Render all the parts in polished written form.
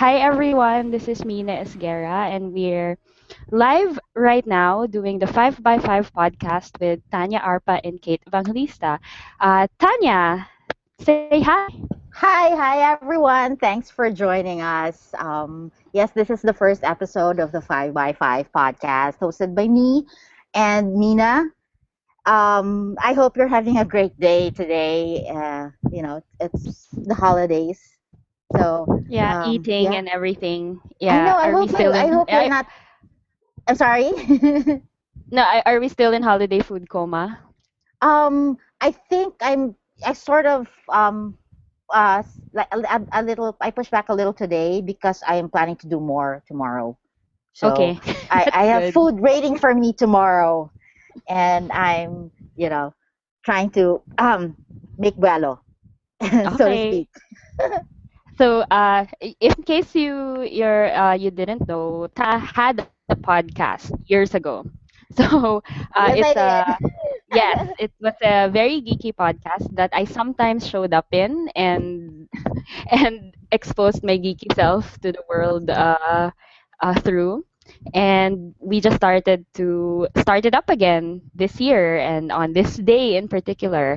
Hi everyone, this is Mina Esguerra, and we're live right now doing the 5 by 5 podcast with Tanya Arpa and Kate Evangelista. Tanya, say hi. Hi everyone. Thanks for joining us. Yes, this is the first episode of the 5 by 5 podcast hosted by me and Mina. I hope you're having a great day today. It's the holidays. So, Yeah, eating yeah. and everything. I Yeah, know. are we still I in? hope you're not. I'm sorry. No, are we still in holiday food coma? I think I sort of like a little. I push back a little today because I am planning to do more tomorrow. So Okay, I that's have good. food waiting for me tomorrow, and I'm trying to make buelo, so to Okay, speak. so in case you didn't know, Ta had a podcast years ago. So Yes, it's I a Yes, did. it was a very geeky podcast that I sometimes showed up in and and exposed my geeky self to the world through. And we just started up again this year and on this day in particular.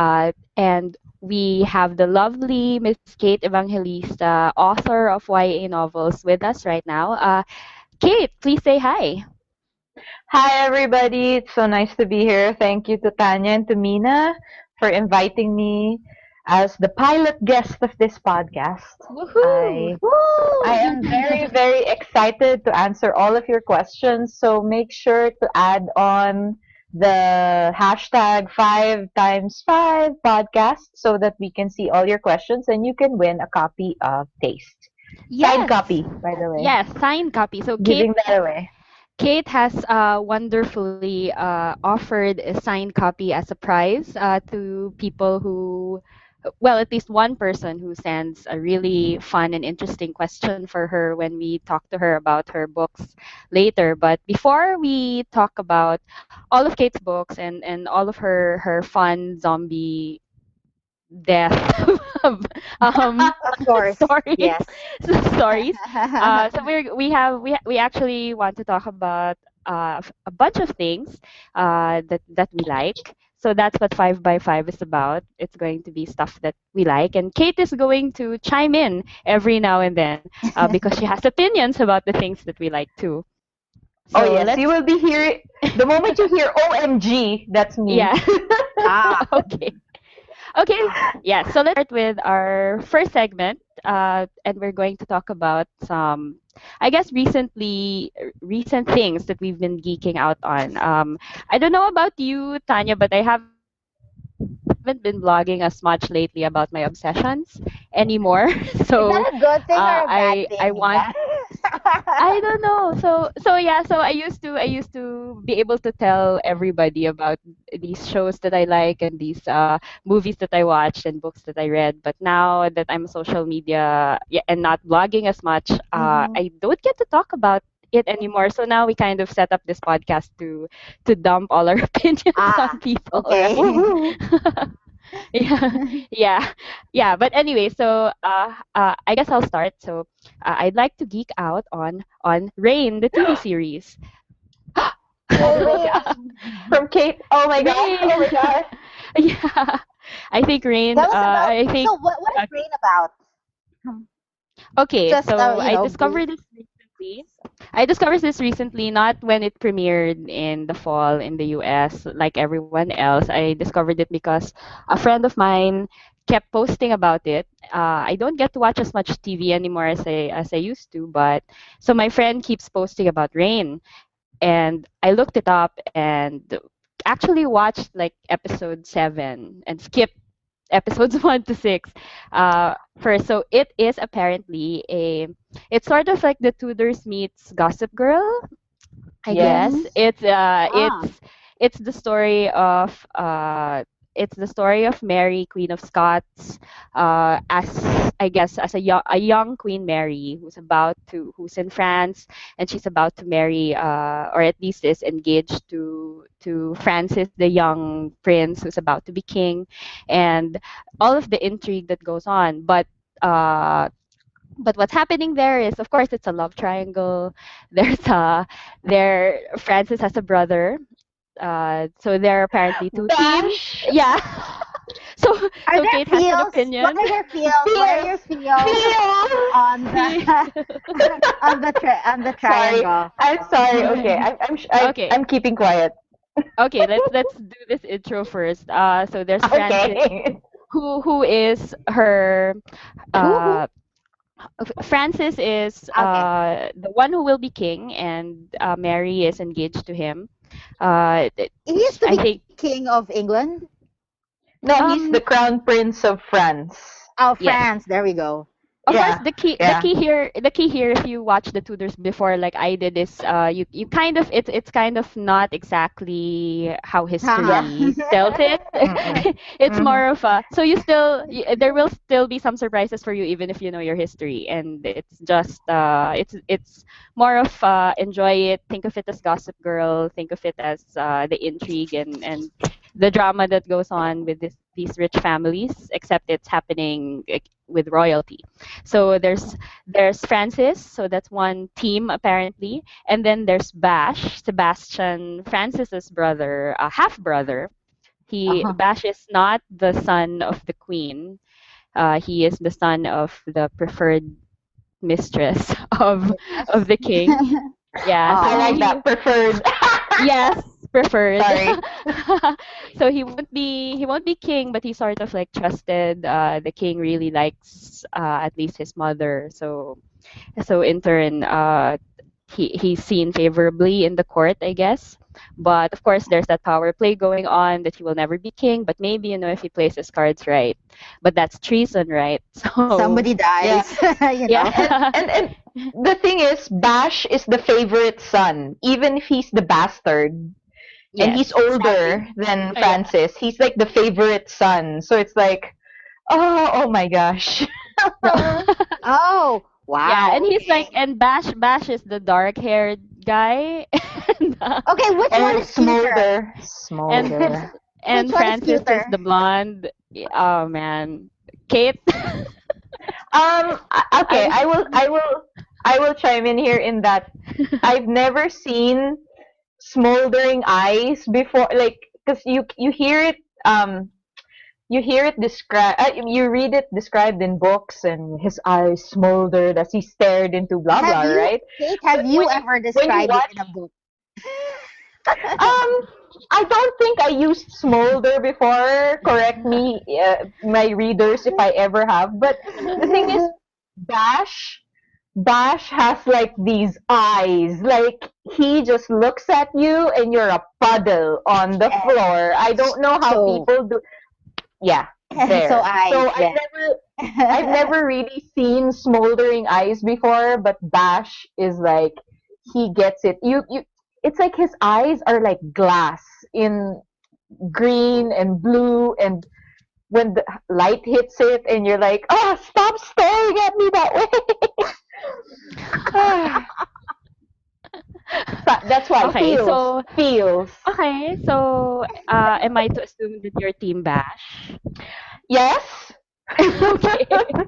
And we have the lovely Miss Kate Evangelista, author of YA novels, with us right now. Kate, please say hi. Hi, everybody. It's so nice to be here. Thank you to Tanya and to Mina for inviting me as the pilot guest of this podcast. Woohoo! I I Woo! am very, very excited to answer all of your questions. So make sure to add on the hashtag 5 times 5 podcast so that we can see all your questions and you can win a copy of Taste. Signed Yes, copy, by the way. yes, signed copy. So Giving that away. Kate has wonderfully offered a signed copy as a prize to people who, well, at least one person who sends a really fun and interesting question for her when we talk to her about her books later. But before we talk about all of Kate's books and all of her fun zombie death um Of course, stories yes. stories so we actually want to talk about a bunch of things that we like. So that's what 5 by 5 is about. It's going to be stuff that we like, and Kate is going to chime in every now and then because she has opinions about the things that we like too. Oh So yes, you let's will be here. The moment you hear OMG, that's me. yeah. Ah, Okay. Okay, yeah, so let's start with our first segment, and we're going to talk about some, I guess, recent things that we've been geeking out on. I don't know about you, Tanya, but I haven't been blogging as much lately about my obsessions anymore. So is that a good thing or a I bad want thing, Mina? I don't know. So yeah, so I used to be able to tell everybody about these shows that I like and these movies that I watched and books that I read. But now that I'm social media, yeah, and not blogging as much, Hmm. I don't get to talk about it anymore. So now we kind of set up this podcast to dump all our opinions on Ah, people, okay. right? Woohoo! Yeah, yeah, yeah. But anyway, so I guess I'll start. So I'd like to geek out on Rain, the TV series. What Oh, is Rain. that from Kate? Oh my god! Rain. Oh my god! Yeah, I think Rain. Tell us about. I think. What is Uh, Rain about? Hmm. okay, Just so you I know, brief. discovered this recently. I discovered this recently, not when it premiered in the fall in the US like everyone else. I discovered it because a friend of mine kept posting about it. I don't get to watch as much TV anymore as I used to, but so my friend keeps posting about Rain, and I looked it up and actually watched like episode 7 and skipped episodes 1 to 6 first. So it is apparently it's sort of like the Tudors meets Gossip Girl, I guess. Mm-hmm. Yes. Ah. It's the story of Mary, Queen of Scots, as I guess as a young Queen Mary who's in France, and she's about to marry, or at least is engaged to Francis, the young prince who's about to be king, and all of the intrigue that goes on. But uh, But what's happening there is, of course, it's a love triangle. There's a there Francis has a brother. So there are apparently two teams. Bash. Yeah. So Are so there Kate has an feels? opinion. What are your feels Feel. on the on the Sorry. triangle? I'm sorry. Okay. Okay. I'm keeping quiet. Okay, let's do this intro first. So there's Francis, Okay. who is her Who? uh Francis is Okay. the one who will be king, and Mary is engaged to him. He used to I be think king of England. No, he's um the crown prince of France. Oh, yes. France. There we go. Of course, Yeah. the Yeah. key here, if you watch the Tudors before, like I did, is you kind of it's kind of not exactly how Haha. Yes. history tells it. Mm-mm. It's Mm-hmm. more of a so you still there will still be some surprises for you even if you know your history, and it's just it's more of enjoy it. Think of it as Gossip Girl. Think of it as the intrigue and the drama that goes on with these rich families, except it's happening with royalty. So there's Francis, so that's one team apparently, and then there's Bash, Sebastian, Francis's brother, a half brother. He Uh-huh. Bash is not the son of the queen. He is the son of the preferred mistress of Mistress. the king. Yeah, so I Oh. like he that. Preferred. yes, preferred. Sorry. So he won't be king, but he's sort of like trusted. The king really likes at least his mother. So in turn, he's seen favorably in the court, I guess. But of course, there's that power play going on that he will never be king. But maybe if he plays his cards right. But that's treason, right? So Somebody Yeah. dies, you know. yeah, And the thing is, Bash is the favorite son, even if he's the bastard and yes, he's older than yeah. Francis. He's like the favorite son. So it's like, oh my gosh. So Oh, yeah, wow. and he's like, Okay. and Bash is the dark-haired guy, and Okay, which one And is cuter? Smolder. and Smolder. Which one is Francis is cuter? the blonde. Oh man, Kate. Okay, I'm I will chime in here in that I've never seen smoldering eyes before, like, because you hear it described, you read it described in books, and his eyes smoldered as he stared into blah Have blah, you, right? Kate, But have you ever when you described it watch, in a book? um, I don't think I used smolder before. Correct me, my readers, if I ever have. But the thing is, Bash Bash has like these eyes. Like he just looks at you and you're a puddle on the Yes. floor. I don't know how So, people do. Yeah, so there. eyes, So yeah. I've never really seen smoldering eyes before, but Bash is like he gets it. It's like his eyes are like glass in green and blue, and when the light hits it and you're like, "Oh, stop staring at me that way." That's why okay. feels. Am I to assume that your team Bash? Yes. Okay.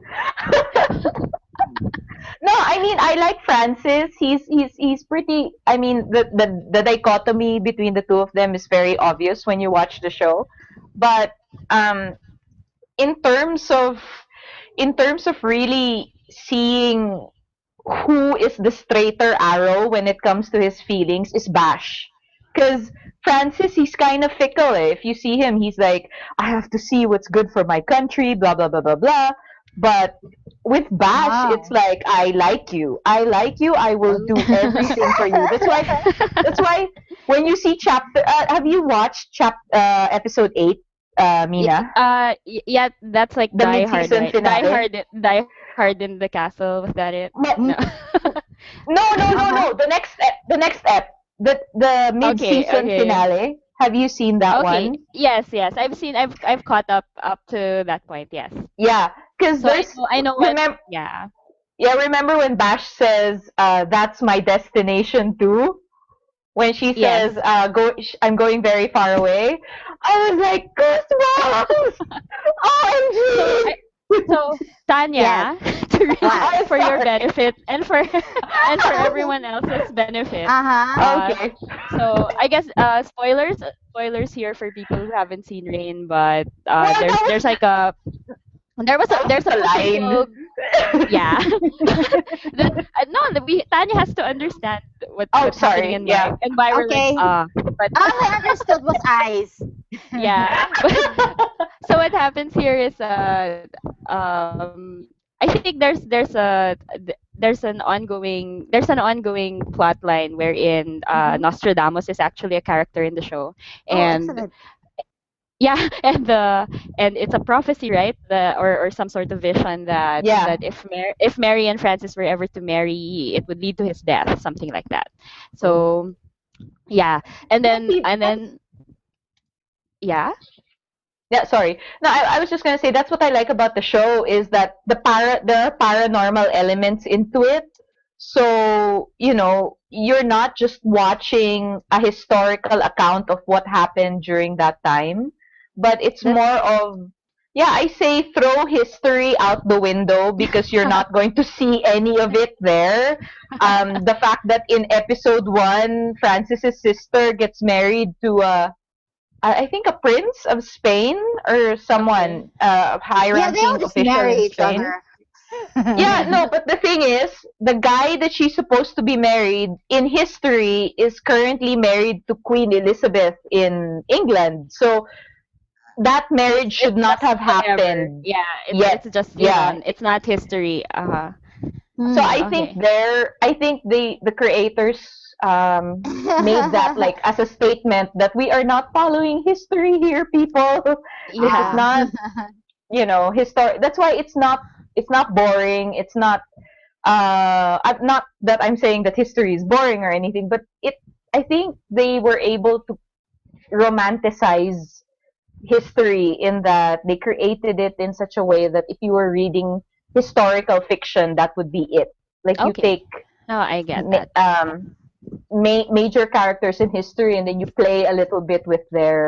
No, I mean I like Francis. He's pretty. I mean the dichotomy between the two of them is very obvious when you watch the show. But um, in terms of really seeing who is the straighter arrow when it comes to his feelings is Bash. Because Francis, he's kind of fickle. If you see him, he's like, I have to see what's good for my country, blah, blah, blah, blah, blah. But with Bash, it's Wow. like, I like you. I like you. I will do everything for you. That's why when you see chapter, have you watched episode 8, Mina? Yeah, that's like The Die Hard, mid-season right? Die finale? Hard, Die Hard in the Castle. Was that it? No, No. Mm, no. uh-huh. The next ep, the Okay, mid-season okay. finale. Have you seen that Okay. one? Yes. I've caught up to that point. Yes. Yeah, because So there's I know what. remember Yeah. yeah remember when Bash says, "That's my destination too." When she Yes. says, I'm going very far away." I was like, goosebumps! So OMG! So Yes. Tanya, to read What? for your Sorry. benefit and for and for everyone else's benefit. Uh-huh. Uh, Okay. so I guess spoilers here for people who haven't seen Rain, but Well, there's like a that was there's a a line. possible, yeah. No, Tanya has to understand Oh, what's happening sorry. in Yeah. life and why we're like Okay. but All I understood was eyes. yeah. So what happens here is I think there's an ongoing plot line wherein Hmm. Nostradamus is actually a character in the show, Oh, and excellent. yeah, and it's a prophecy, right? Or some sort of vision Yeah. that if Mary and Francis were ever to marry, it would lead to his death, something like that. So yeah, Yeah. See, and that's then yeah. yeah. Sorry. No, I was just gonna say that's what I like about the show is that there are paranormal elements into it. So you're not just watching a historical account of what happened during that time, but it's That's more of yeah. I say throw history out the window because you're not going to see any of it there. The fact that in episode one, Francis's sister gets married to I think a prince of Spain or okay. someone, a Yeah, they all high-ranking just official marry in each Spain. other. Yeah, no, but the thing is, the guy that she's supposed to be married in history is currently married to Queen Elizabeth in England. So that marriage should It's not just have whatever. happened Yeah, yet. it's just, Yeah. it's not history. So Hmm. I think Okay. the creators made that like as a statement that we are not following history here, people. This is Yeah. not history. That's why it's not boring. It's not that I'm saying that history is boring or anything, but I think they were able to romanticize history in that they created it in such a way that if you were reading historical fiction, that would be it. Like you Okay. take No, I get ma- that. um, major characters in history and then you play a little bit with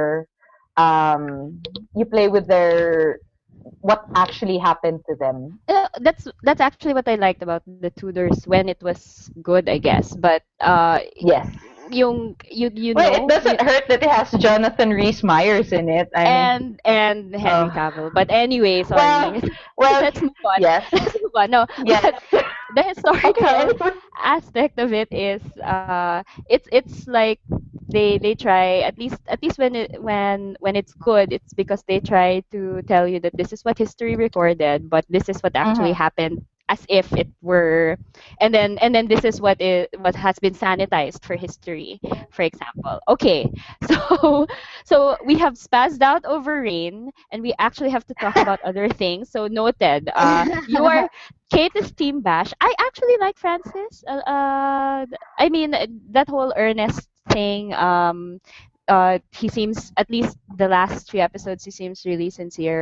um, their what actually happened to them. That's actually what I liked about the Tudors when it was good, I guess. But Yes. you Well, it know you doesn't hurt that it has Jonathan Rhys Meyers in it. I mean, and Henry oh, Cavill. But anyway, well, sorry. well, Let's move on. yes, Let's move on. No, yes. but the Okay, historical anyway. aspect of it is it's like they try at least when it's good, it's because they try to tell you that this is what history recorded, but this is what actually Hmm. happened as if it were, and then this is what has been sanitized for history, for example. Okay. So we have spazzed out over Rain, and we actually have to talk about other things. So noted. You are Kate is Team Bash. I actually like Francis. I mean that whole earnest thing. He seems, at least the last three episodes, he seems really sincere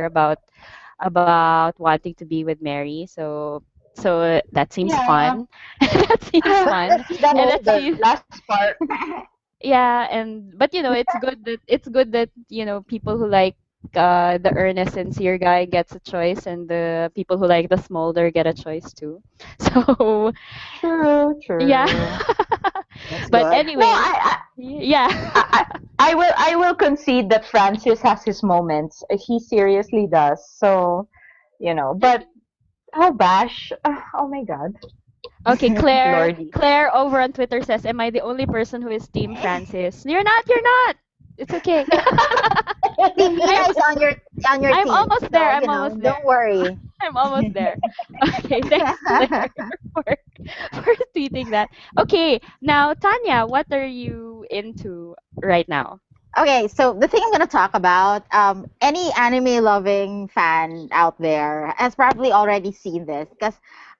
about wanting to be with Mary. So that seems Yeah. fun. That seems fun, That and Well, that's the last part. yeah, and but it's good that people who like the earnest sincere guy gets a choice, and the people who like the smolder get a choice too. So True, yeah. true. that's But good. No, anyways, yeah. I will concede that Francis has his moments. He seriously does. So, but oh Bash, oh my God, Okay, Lordy. Claire over on Twitter says, "Am I the only person who is Team Francis?" You're not. You're not. It's okay. See, Mina I'm is on your I'm team, almost there. so I'm almost there. don't worry. I'm almost there. Okay, thanks Claire for for tweeting that. Okay, now Tanya, what are you into right now? Okay, so the thing I'm gonna talk about, any anime loving fan out there has probably already seen this because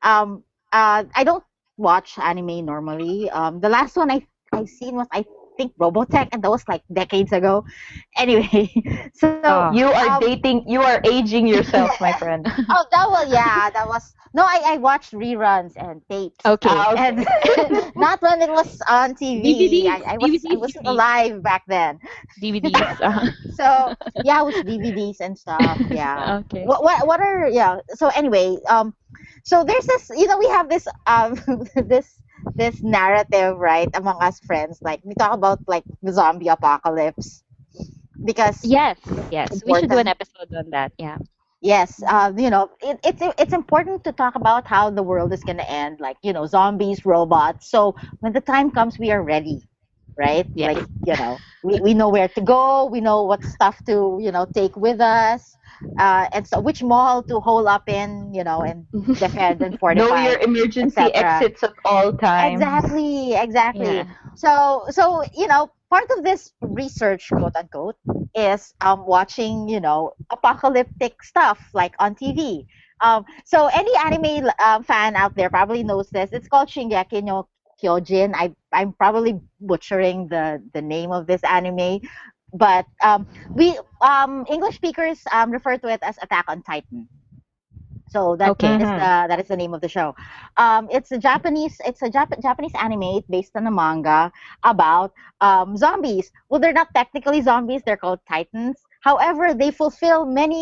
I don't watch anime normally. The last one I seen was, I think, Robotech, and that was like decades ago. Anyway, so Oh, You are aging yourself, my friend. oh, that was no, I watched reruns and tapes, okay. and Okay. not when it was on TV. DVDs, I DVDs, you wasn't mean alive back then. DVDs? So yeah, it was DVDs and stuff. Yeah. Okay. What are, yeah. So anyway, So there's this, we have this this this narrative, right, among us friends. Like we talk about like the zombie apocalypse because Yes, it's yes. We should do an important. episode on that. Yeah. Yes, it's important to talk about how the world is gonna end, like zombies, robots. So when the time comes, we are ready, right? Yes. Like we know where to go, we know what stuff to take with us, and so which mall to hole up in, and defend and Know fortify, your emergency etc. exits at all times. Exactly, exactly. Yeah. So part of this research, quote unquote, is watching apocalyptic stuff like on TV. So any anime fan out there probably knows this. It's called Shingeki no Kyojin. I'm probably butchering the name of this anime, but we English speakers refer to it as Attack on Titan. So Okay. Mm-hmm. that is the name of the show. It's a Japanese anime based on a manga about zombies. Well, they're not technically zombies; they're called titans. However, they fulfill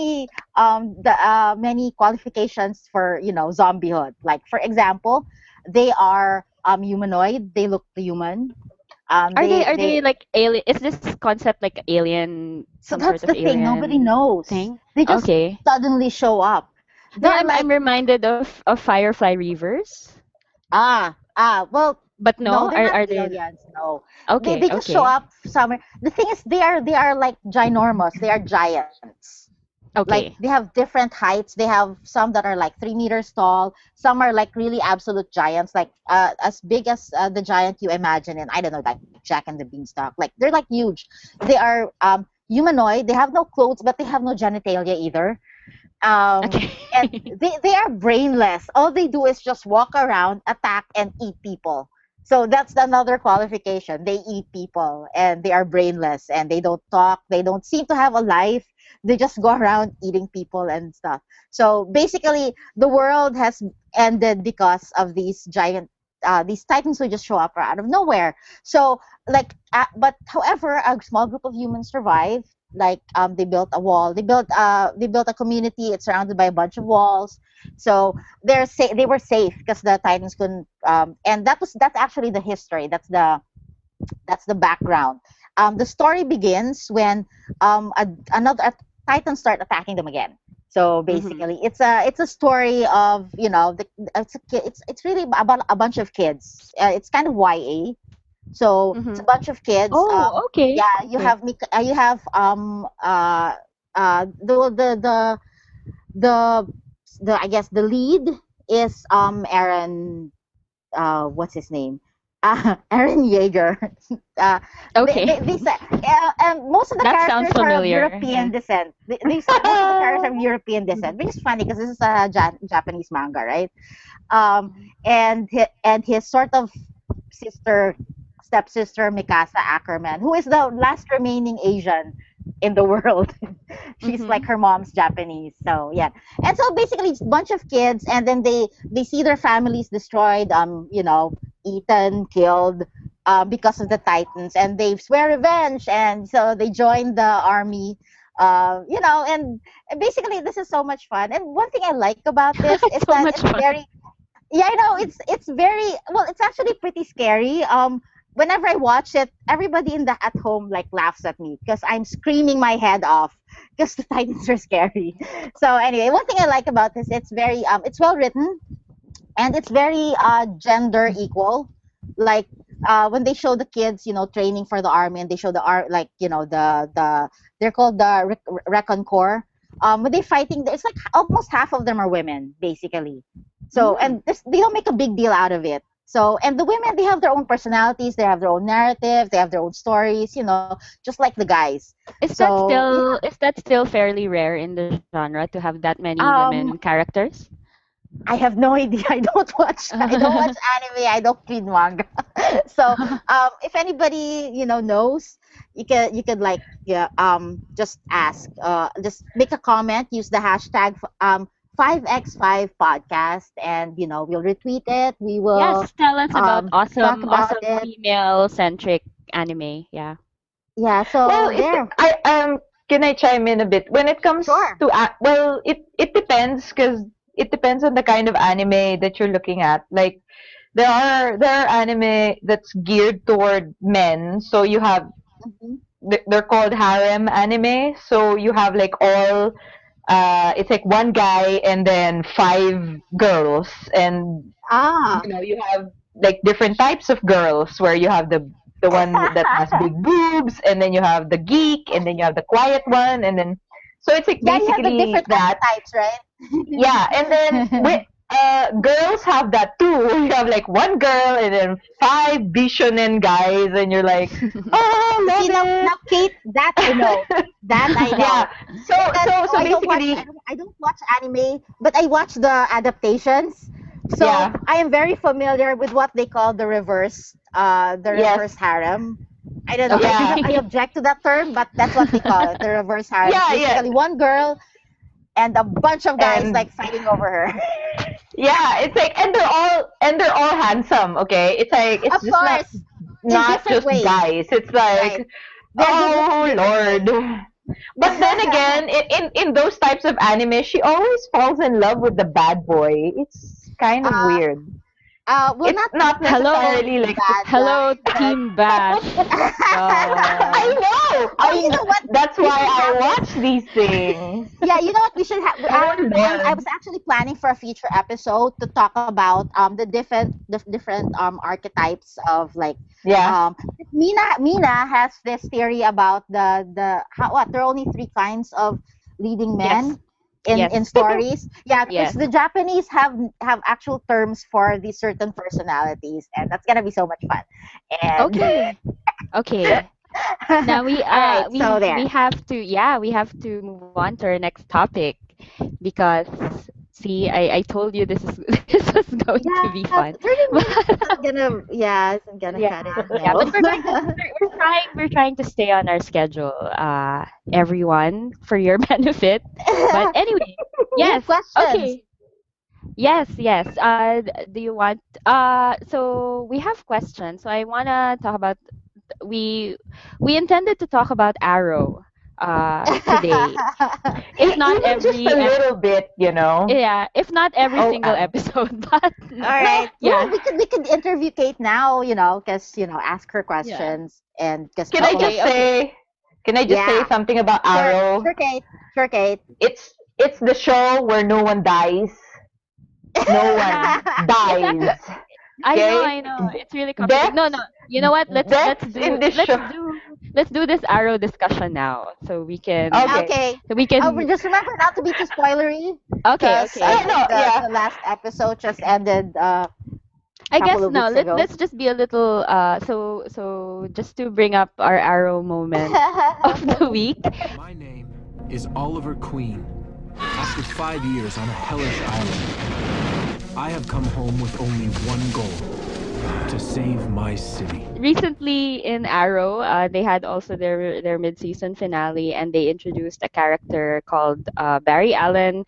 many qualifications for zombiehood. Like for example, they are humanoid. They look human. Are They they like alien? Is this concept like alien, So some that's sort of the thing. Nobody alien knows. thing? They just Okay. suddenly show up. No, They're I'm like reminded of Firefly Reavers, well, but no, no, they're not are they? aliens. No, they Okay, just show okay, up somewhere. The thing is, they are like ginormous. They are giants. Like they okay. have different heights. They have some that are like 3 meters tall. Some are like really absolute giants, like as big as the giant you imagine in, I don't know, like Jack and the Beanstalk. Like they're like huge. They are humanoid. They have no clothes, but they have no genitalia either. Okay. And they are brainless. All they do is just walk around, attack, and eat people. So that's another qualification. They eat people and they are brainless and they don't talk. They don't seem to have a life. They just go around eating people and stuff. So basically, the world has ended because of these titans who just show up out of nowhere. So but however, a small group of humans survive. Like they built a wall. They built a community. It's surrounded by a bunch of walls. So they were safe because the titans couldn't. And that's actually the history. That's the background. The story begins when another titans start attacking them again. So Mhm. basically, it's a story of it's really about a bunch of kids. It's kind of YA. So it's a Mhm. bunch of kids. Oh, okay, Yeah, okay. you have the I guess the lead is Aaron, what's his name? Aaron Yeager. uh, they Okay. say, and most of the That sounds characters are of familiar. European Yeah. descent. Most of the characters are of European descent, which is funny because this is a Japanese manga, right? And his sort of sister, stepsister Mikasa Ackerman, who is the last remaining Asian in the world. She's like Mhm. her mom's Japanese. So yeah. And so basically it's a bunch of kids and then they see their families destroyed, eaten, killed, because of the Titans, and they swear revenge, and so they join the army. And basically this is so much fun. And one thing I like about this is So that much it's fun. very, yeah, I know it's very well. It's actually pretty scary. Whenever I watch it, everybody at home like laughs at me because I'm screaming my head off because the Titans are scary. So anyway, one thing I like about this, it's well written and it's very gender equal. Like when they show the kids, training for the army, and they show like they're called the Recon Corps. When they fighting, it's like almost half of them are women, basically. So Mm. and they don't make a big deal out of it. So and the women, they have their own personalities, they have their own narrative, they have their own stories, just like the guys. So yeah. Is that still fairly rare in the genre to have that many women Um, characters? I have no idea. I don't watch anime. I don't read manga. So if anybody knows, you could like, yeah, just ask. Just make a comment. Use the hashtag 5x5 podcast, and we'll retweet it. We will Yes, tell us about talk about awesome it. female centric anime. Yeah. Yeah. Well, So there. can I chime in a bit? When it comes Sure. to well, it depends because it depends on the kind of anime that you're looking at. Like there are anime that's geared toward men. So you have Mhm. they're called harem anime. So you have like all it's like one guy and then five girls, and Ah. you have like different types of girls where you have the one that has big boobs, and then you have the geek, and then you have the quiet one, and then so it's like Yeah, you have the basically different that. archetypes, right? Yeah, and then girls have that too. You have like one girl and then five bishonen guys, and you're like, oh, See, love now, Kate, that I know. That I it. know. Yeah. So Because so so I don't watch basically, I don't watch anime, but I watch the adaptations. So yeah. I am very familiar with what they call the Yes. reverse harem. I don't know. Yeah. I object to that term, but that's what they call it, the reverse harem. Yeah, yeah. Basically, one girl and a bunch of guys And like fighting over her. yeah, it's like, and they're all handsome. Okay, it's like it's Of just not course, in not different just ways, guys. It's right? like, They're good looking oh different Lord. ways. But then again, in those types of anime, she always falls in love with the bad boy. It's kind of uh, weird. well, It's not not Hello, necessarily like bad hello, guy, Team Bash. I No. know. oh, you know what? That's We why should I have this. watch these things. Yeah, you know what? We should have. Oh I Lord. was actually planning for a future episode to talk about the different archetypes of like Yeah. um Mina has this theory about what there are only three kinds of leading Yes. men in Yes. stories. Yeah, because Yes. the Japanese have actual terms for these certain personalities, and that's gonna be so much fun. And Okay. Okay. Now we all right, so we there. have to, yeah, we have to move on to our next topic because see, I told you this is this was going to be Yeah, fun. 30 minutes But isn't gonna yeah, cut it. yeah, No. but we're trying to stay on our schedule, everyone, for your benefit. But anyway, We have yes, questions. okay. Yes, yes. Do you want so we have questions. So I wanna talk about we we intended to talk about Arrow today. If not Even just a little bit. yeah, if not every Oh, single episode, but All right. Well, yeah. we could interview Kate now, because ask her Yeah. questions and because can I people. just Okay, okay. say, can I just say Yeah. something about Sure, Arrow? sure, Kate. Sure, Kate. It's the show where no one dies. No one Exactly. dies. Okay? I know. It's really complicated. No, no. Deaths You know what? deaths in this show. Let's do this Arrow discussion now, so Okay. Okay. we can. But just remember not to be too spoilery, Okay, because okay. I Yeah, think no, yeah. the last episode just ended I guess couple of no. weeks ago. Let's just be a little. So just to bring up our Arrow moment of the week. My name is Oliver Queen. After 5 years on a hellish island, I have come home with only one goal: to save my city. Recently in Arrow, they had also their mid-season finale, and they introduced a character called Barry Allen.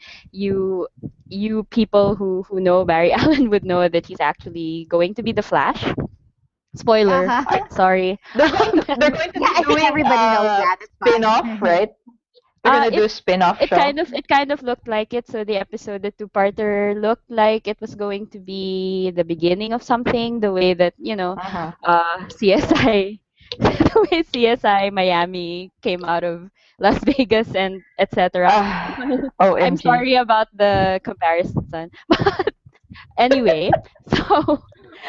You people who know Barry Allen would know that he's actually going to be the Flash. Spoiler, Uh-huh. sorry. They're going to Yeah, I be think doing everybody knows that. It's fine. spin-off, right? They're gonna do a spin-off It show. kind of looked like it. So the episode, the two-parter, looked like it was going to be the beginning of something. The way that Uh-huh. CSI, the way CSI Miami came out of Las Vegas and etc. I'm OMG. sorry about the comparison, but anyway, so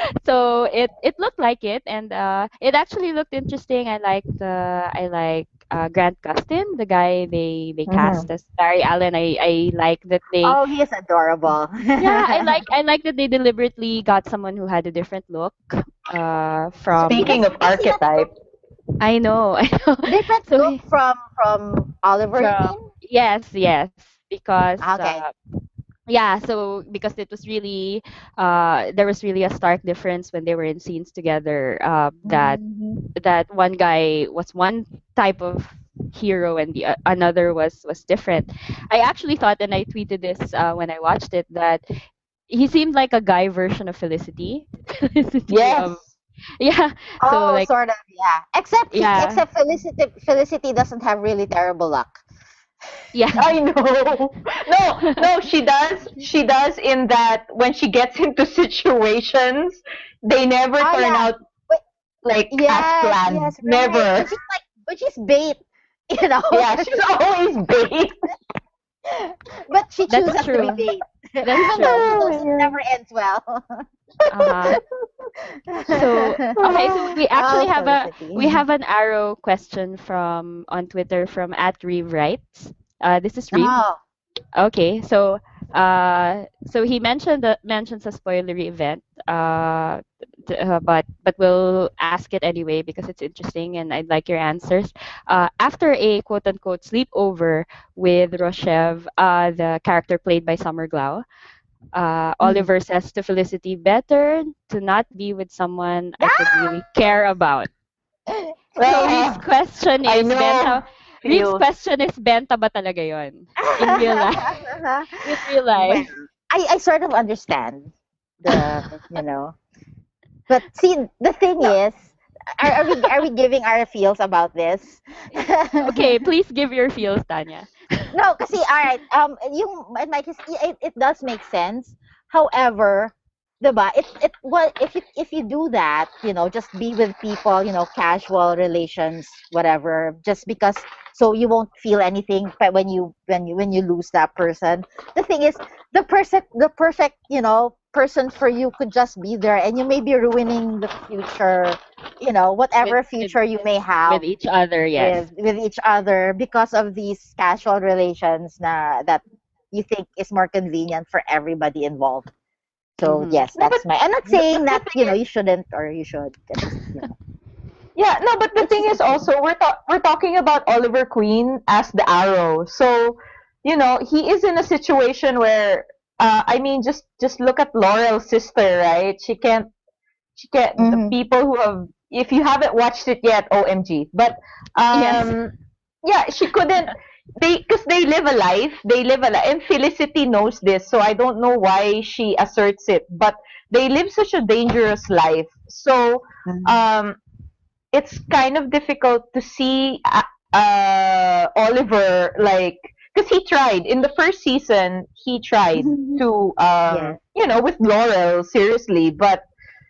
it looked like it, and it actually looked interesting. I like Grant Gustin, the guy they cast Mhm. as Barry Allen. I like that they Oh, he is adorable. yeah, I like that they deliberately got someone who had a different look from Speaking of Does he have archetype, I know, I know. different So look from Oliver, you from mean? yes, because Okay. yeah, so because it was really there was really a stark difference when they were in scenes together, Mhm. that one guy was one type of hero and the another was different. I actually thought, and I tweeted this when I watched it, that he seemed like a guy version of Felicity. Felicity yes. of yeah. So Oh, like sort of, yeah. yeah. Except Felicity doesn't have really terrible luck. Yeah. I know. No, no, she does. She does in that when she gets into situations, they never Oh turn yeah. out But like as yes, planned. yes, right. Never. But she's bait, you know. Yeah, she's always bait. But she That's chooses to be true. bait, That's even though true. Oh it my never ends well. Uh-huh. So okay, so we actually Oh, have we Felicity. have an arrow question from on Twitter from @Reeve Writes. This is Reeve. Oh. Okay, so he mentions a spoilery event, but we'll ask it anyway because it's interesting and I'd like your answers. After a quote unquote sleepover with Roshev, the character played by Summer Glau, Mm. Oliver says to Felicity, "Better to not be with someone I could really Ah! care about." So Reeve's Ah, question I is, know. Reeve's Feels. question is, benta ba talaga yon? In real life. In real Well, life. I sort of understand the, but see, the thing No, is, are we giving our feels about this? Okay, please give your feels, Tanya. No, kasi alright, in my case, it does make sense. However, diba, well, if you do that, just be with people, casual relations, whatever, just because, so you won't feel anything, but when you lose that person. The thing is, the perfect, person for you could just be there, and you may be ruining the future, With whatever with future you may with have each other, yes. with each other because of these casual relations that you think is more convenient for everybody involved. So Mm-hmm. yes, no, but that's my. I'm not saying the that thing is, you shouldn't or you should. I just. yeah, no, but the It's thing just a is thing. also we're talking about Oliver Queen as the Arrow. So, he is in a situation where I mean just look at Laurel's sister, right? She can't the Mm-hmm. people who have if you haven't watched it yet, OMG. But Yes. um yeah, she couldn't because they live a life and Felicity knows this, so I don't know why she asserts it, but they live such a dangerous life. So um it's kind of difficult to see Oliver like because he tried in the first season he tried to Yes. with Laurel seriously, but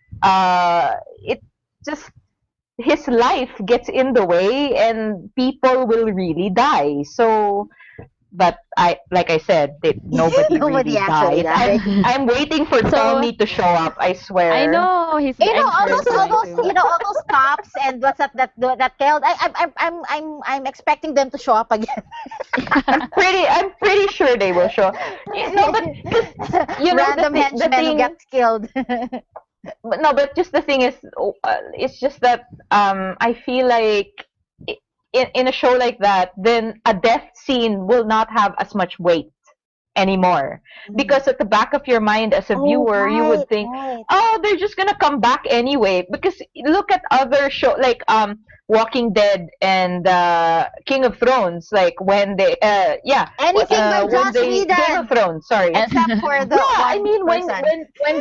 it just his life gets in the way and people will really die. So but like I said, nobody Nobody really actually died. I'm died. I'm waiting for So Tommy to show up, I I swear. know he's All I'm sure those, he's all going those, to. all those cops and what's that killed. I'm expecting them to show up again. I'm pretty sure they will show. No, but because Random the henchmen who thing, gets killed. but no, but just the thing is, it's just that I feel like in a show like that, then a death scene will not have as much weight anymore Mhm. because at the back of your mind as a Oh, viewer you would right, think, right. oh, they're just gonna come back anyway, because look at other show like Walking Dead and King of Thrones, like when they Anything by when Joss they Game of Whedon, Thrones, sorry. except for the Yeah, I one mean person. when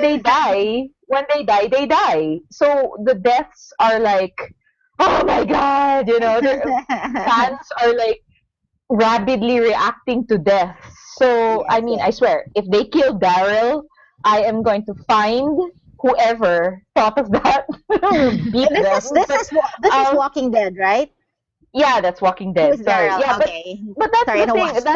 they die. So the deaths are like, oh my god, their fans are like rapidly reacting to death. So I Yes, mean, I yes. swear, if they kill Daryl, I am going to find whoever thought of that, beat And this them. is this But is this is um, Walking Dead, right? yeah, that's Walking Who Dead. is Sorry, Daryl? yeah, but Okay. but that's Sorry, I the don't thing. watch.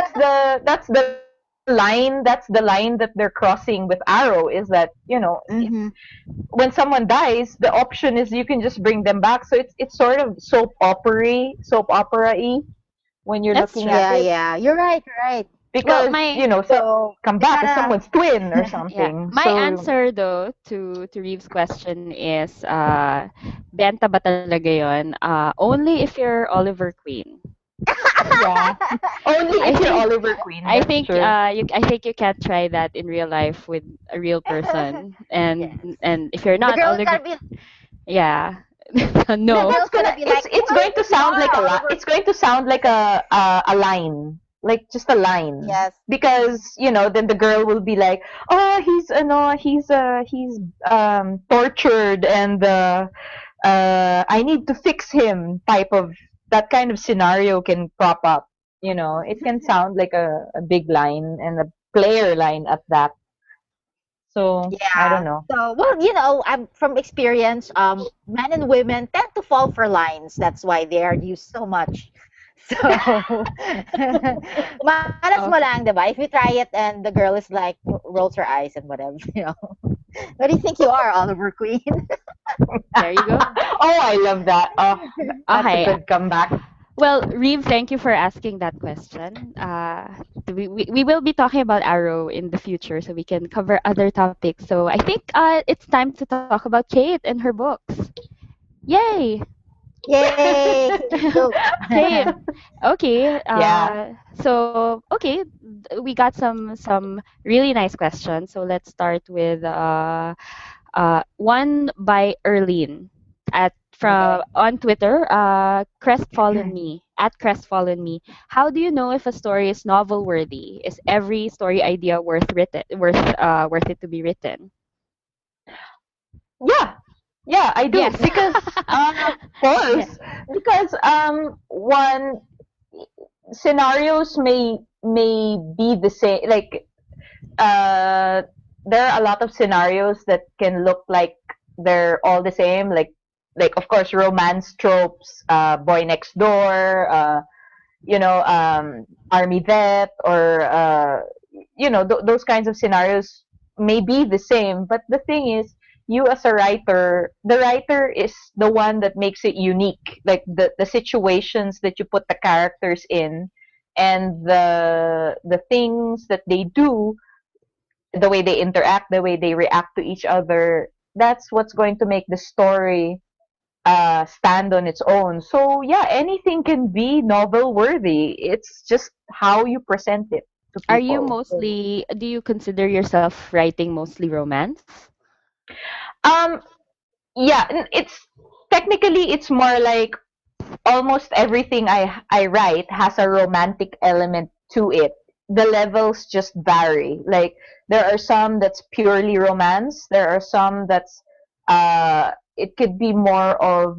That's the line that they're crossing with Arrow, is that Mm-hmm. when someone dies, the option is you can just bring them back. So it's sort of soap opera-y when you're That's looking at Yeah, true. it, yeah. You're right. You're right. Well, because my so So come they back as gotta. someone's twin or yeah, something. my So answer though to Reeve's question is benta ba talaga 'yon? Only if you're Oliver Queen. yeah, only I if you're think Oliver Queen. That's true. I think you can't try that in real life with a real person. Yes. And if you're The not girl Oliver, gotta be. yeah. The No. girl's That's gonna gonna be like, it's why going to you sound like a are lot. Oliver? It's going to sound like a line, like just a line, Yes. because then the girl will be like, oh, he's tortured, and I need to fix him, type of that kind of scenario can prop up. it can sound like a big line and a player line at that. So I don't Yeah. know. So, well, I'm from experience, men and women tend to fall for lines. That's why they are used so much. So, malas mo Oh, lang, diba? If you try it and the girl is like, rolls her eyes and whatever. What do you think you are, Oliver Queen? there you go. Oh, I love that. Oh, that's a Okay. good comeback. Well, Reeve, thank you for asking that question. We will be talking about Arrow in the future, so we can cover other topics. So I think it's time to talk about Kate and her books. Yay! Yay! Go. Kate. Okay. Yeah. Okay, we got some really nice questions. So let's start with one by Erlene at from Okay. on Twitter, crestfallen me at crestfallen me. How do you know if a story is novel worthy? Is every story idea worth it to be written? Yeah. Yeah, I do Yes. because of Yeah. course, because one scenarios may be the same, like uh there are a lot of scenarios that can look like they're all the same, like of course romance tropes, boy next door, army vet, or those kinds of scenarios may be the same, but the thing is, you as a writer, the writer is the one that makes it unique, like the situations that you put the characters in, and the things that they do, the way they interact, the way they react to each other, that's what's going to make the story stand on its own. So yeah, anything can be novel worthy. It's just how you present it to Are you people. So, mostly, do you consider yourself writing mostly romance? um, yeah, it's technically it's more like almost everything I write has a romantic element to it. The levels just vary. Like there are some that's purely romance. There are some that's it could be more of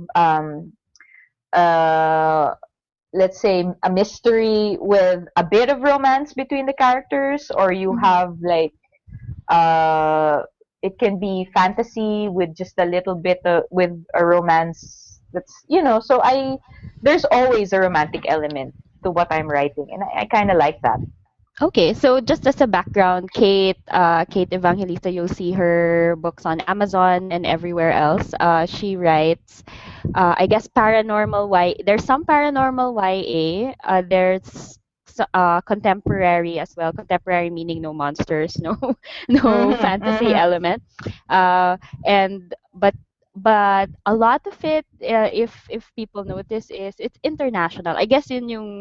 uh let's say a mystery with a bit of romance between the characters, or you Mhm. have like uh it can be fantasy with just a little bit with a romance, that's so I there's always a romantic element to what I'm writing, and I kind of like that. Okay, so just as a background, Kate Evangelista, you'll see her books on Amazon and everywhere else. She writes, I guess, paranormal Y. There's some paranormal YA. There's contemporary as well. Contemporary meaning no monsters, no no fantasy Mm-hmm. element. And but a lot of it, if people notice, is it's international. I guess yun yung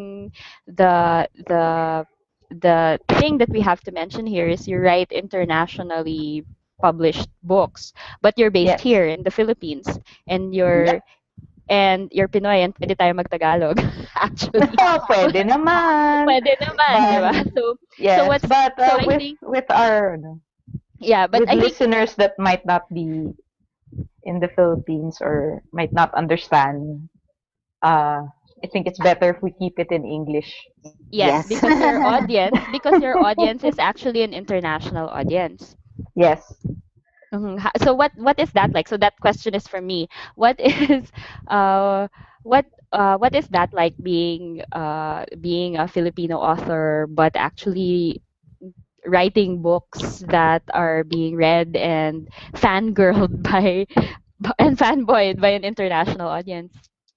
the thing that we have to mention here is you write internationally published books, but you're based Yes. here in the Philippines, and Yep. you're Pinoy, and pwede tayo magtagalog actually. Pwede naman. Pwede naman, di But ba? So yes, what's but so I with think our yeah, but with I think listeners that might not be in the Philippines or might not understand, uh, I think it's better if we keep it in English. yes, Yes. because your audience is actually an international audience. Yes. So what is that like? So that question is for me. What is uh what is that like being a Filipino author but actually writing books that are being read and fangirled and fanboyed by an international audience?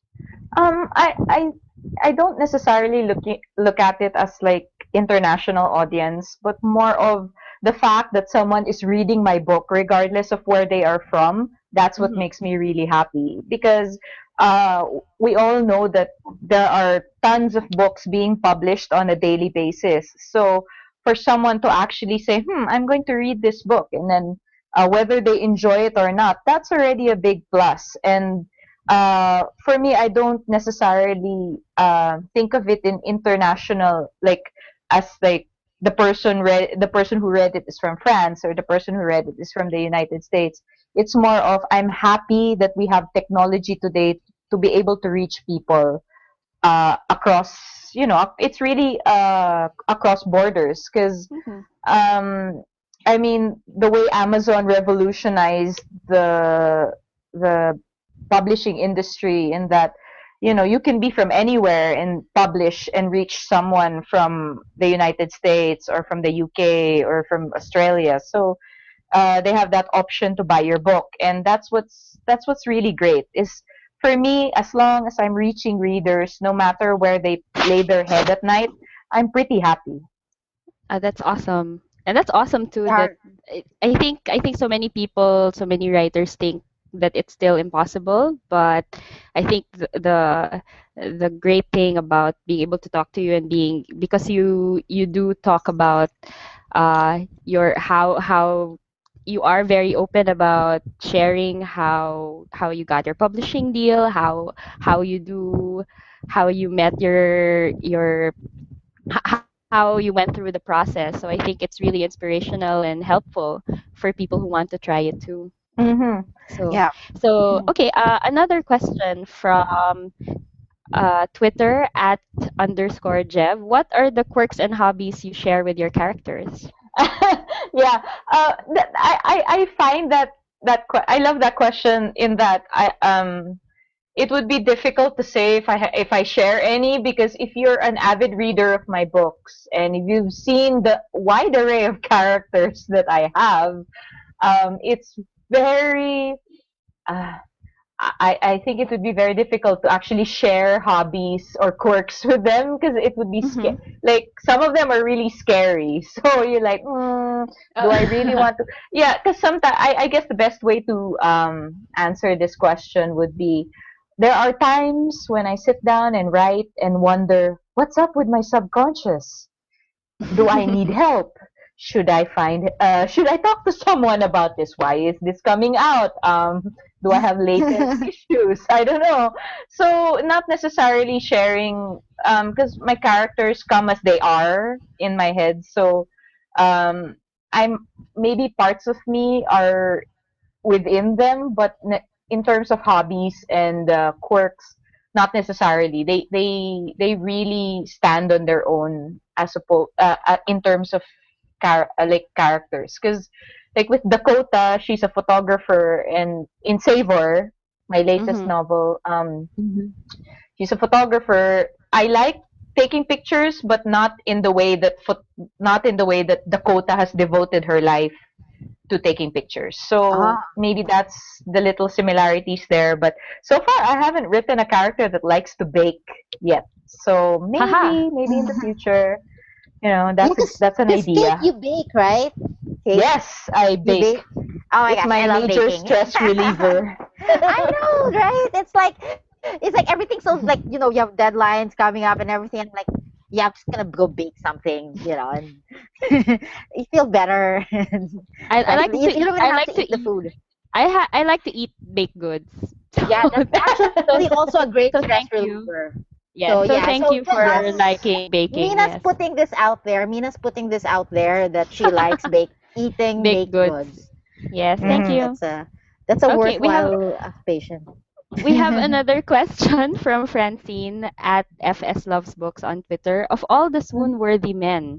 I don't necessarily look at it as like international audience, but more of the fact that someone is reading my book regardless of where they are from. That's what Hmm. makes me really happy, because uh, we all know that there are tons of books being published on a daily basis. So for someone to actually say, I'm going to read this book, and then whether they enjoy it or not, that's already a big plus. And for me, I don't necessarily think of it in international, like as like the person who read it is from France, or the person who read it is from the United States. It's more of I'm happy that we have technology today to be able to reach people across, it's really across borders, because Mhm. um, I mean, the way Amazon revolutionized the publishing industry, in that, you can be from anywhere and publish and reach someone from the United States or from the UK or from Australia. So they have that option to buy your book, and that's what's really great. Is for me, as long as I'm reaching readers, no matter where they lay their head at night, I'm pretty happy. That's awesome. And that's awesome too Yeah. that I think so many people, so many writers think that it's still impossible, but I think the great thing about being able to talk to you and being because you do talk about your how you are very open about sharing how you got your publishing deal, how you do how you met how you went through the process. So I think it's really inspirational and helpful for people who want to try it too. Mm-hmm. So, Yeah. so okay. Another question from Twitter at underscore Jev. What are the quirks and hobbies you share with your characters? Yeah. I find I love that question, in that it would be difficult to say if I share any, because if you're an avid reader of my books and if you've seen the wide array of characters that I have, it's very uh, I think it would be very difficult to actually share hobbies or quirks with them, because it would be Mm-hmm. like, some of them are really scary. So you're like, do I really want to? Yeah, because sometimes I guess the best way to answer this question would be, there are times when I sit down and write and wonder, what's up with my subconscious? Do I need help? Should I talk to someone about this? Why is this coming out? Do I have latent issues? I don't know. So not necessarily sharing, because my characters come as they are in my head. So um, I'm maybe parts of me are within them, but in terms of hobbies and quirks, not necessarily. They really stand on their own, as in terms of like characters. Because like with Dakota, she's a photographer, and in Savor, my latest Mm-hmm. novel, Mhm. she's a photographer. I like taking pictures, but not in the way that Dakota has devoted her life to taking pictures. So Ah, maybe that's the little similarities there. But so far, I haven't written a character that likes to bake yet. So Haha. maybe in the future, yeah, that's an cause Kate, idea. you bake, right? Kate, Yes, I you bake. bake. Oh my It's gosh, my I love major baking. stress reliever. I know, right? It's like everything's so, like, you have deadlines coming up and everything. And like, yeah, I'm just gonna go bake something, and you feel better. I Right? like You to don't eat. even I have like to to eat the eat. food. I like to eat baked goods. Yeah, So that's actually also a great so stress thank you. reliever. Yes. So So yeah, thank so you for just liking baking. Mina's Yes. putting this out there. Mina's putting this out there that she likes eating Baked baked goods. goods. Yes. Thank Yeah, Hmm. you. that's a Okay. worthwhile occupation. We have another question from Francine at FS Loves Books on Twitter. Of all the swoon-worthy men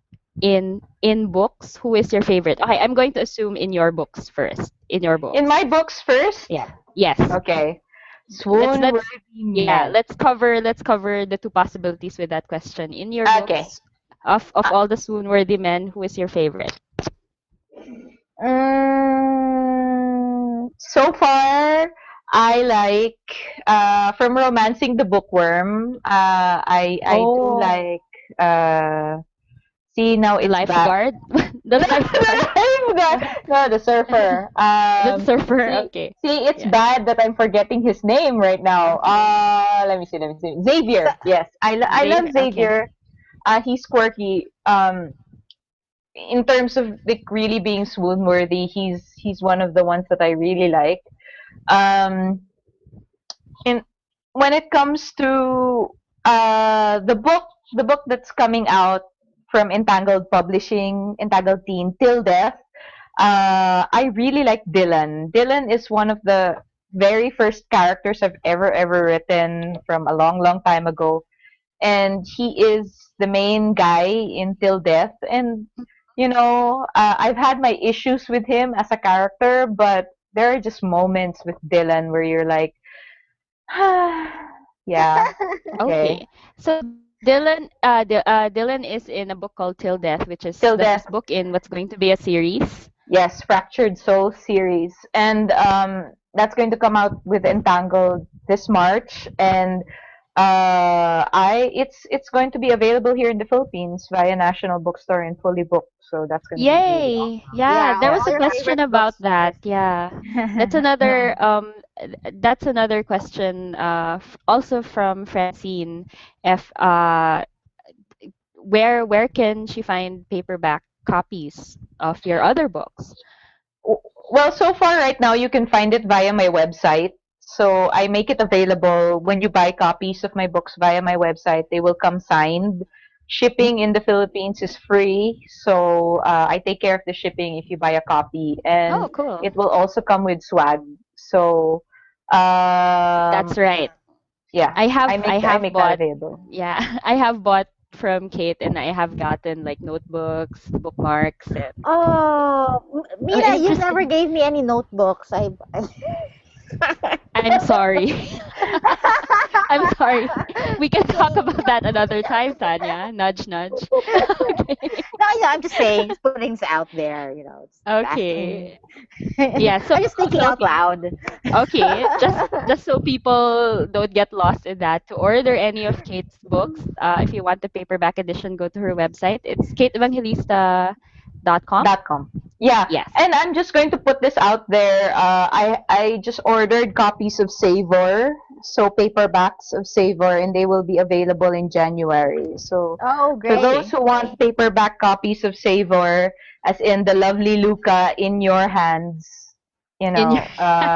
in books, who is your favorite? Okay, I'm going to assume in your books first. In your In books. my books first. Yeah. Yes. Okay. Let's Swoon-worthy yeah, men. let's cover the two possibilities with that question. In your Okay. books, of Uh, all the swoon-worthy men, who is your favorite? so far, I like, from Romancing the Bookworm. I do Oh, like, see, now the it's back. lifeguard? The lifeguard? No, the surfer. The surfer? See, Okay. it's Yeah. bad that I'm forgetting his name right now. Let me see. Xavier. Yes, I love Xavier? Okay. Xavier. He's quirky. In terms of like really being swoon worthy, he's one of the ones that I really like. Um, and when it comes to the book that's coming out from Entangled Publishing, Entangled Teen, Till Death, I really like Dylan. Dylan is one of the very first characters I've ever written from a long time ago. And he is the main guy in Till Death. And I've had my issues with him as a character, but there are just moments with Dylan where you're like, yeah, okay, Okay. So Dylan is in a book called Till Death, which is Till the Death. first book in what's going to be a series. Yes, Fractured Soul series, and that's going to come out with Entangled this March, and I it's going to be available here in the Philippines via National Bookstore and fully booked, so that's going to be really Yay! awesome. Yeah, Yeah, there all was a your question favorite about bookstores. that. Yeah. That's Yeah. another that's another question also from Francine, if where can she find paperback copies of your other books? Well, so far right now you can find it via my website. So I make it available when you buy copies of my books via my website. They will come signed. Shipping in the Philippines is free, so I take care of the shipping if you buy a copy, and Oh, cool. it will also come with swag. So, That's um, right. yeah, I have I I make I have make that bought available. yeah, I have bought from Kate, and I have gotten like notebooks, bookmarks, and Oh, Mina, you never interesting. gave me any notebooks. I'm sorry. I'm sorry. We can talk about that another time, Tanya. Nudge, nudge. Okay. No, I'm just saying, just putting this out there, just asking. Okay. Yeah. I'm just thinking So out loud. okay, just so people don't get lost in that, to order any of Kate's books, if you want the paperback edition, go to her website. It's kateevangelista.com. .com. Yeah, Yes. and I'm just going to put this out there. I just ordered copies of Savor, so paperbacks of Savor, and they will be available in January. So Oh, for great. those who want paperback copies of Savor, as in the lovely Luca in your hands, In your